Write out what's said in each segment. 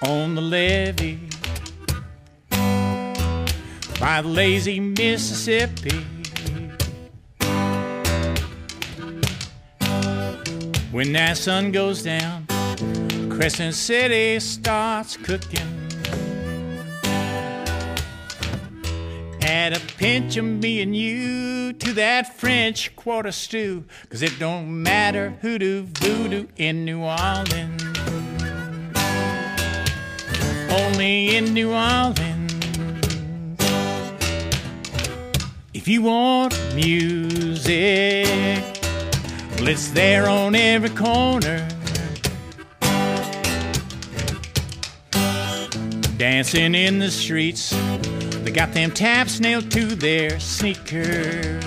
on the levee by the lazy Mississippi. When that sun goes down, Crescent City starts cooking. Add a pinch of me and you to that French Quarter stew, 'cause it don't matter hoodoo voodoo in New Orleans, only in New Orleans. If you want music, well, it's there on every corner. Dancing in the streets, they got them taps nailed to their sneakers.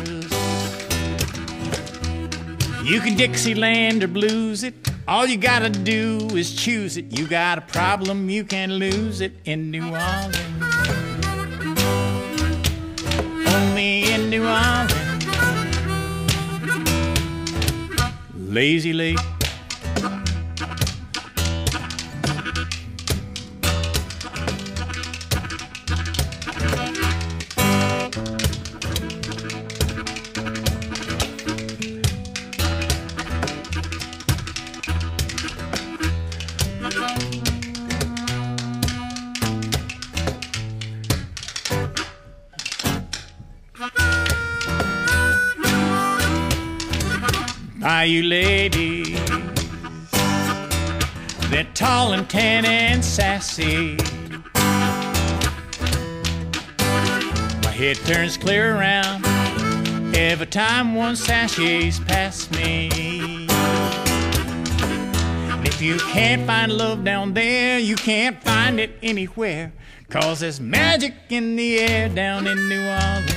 You can Dixieland or blues it, all you gotta do is choose it. You got a problem, you can't lose it in New Orleans, only in New Orleans. Lazy Lake, Bayou ladies, they're tall and tan and sassy. My head turns clear around every time one sashays past me. And if you can't find love down there, you can't find it anywhere, 'cause there's magic in the air down in New Orleans,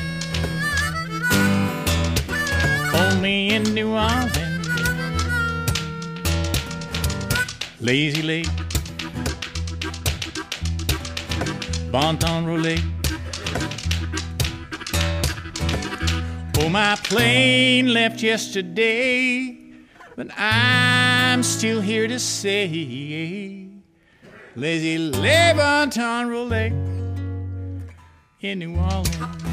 only in New Orleans. Lazy Lake, Bon Ton Roulette. Oh, my plane left yesterday, but I'm still here to say, Lazy Lake, Bon Ton Roulette in New Orleans.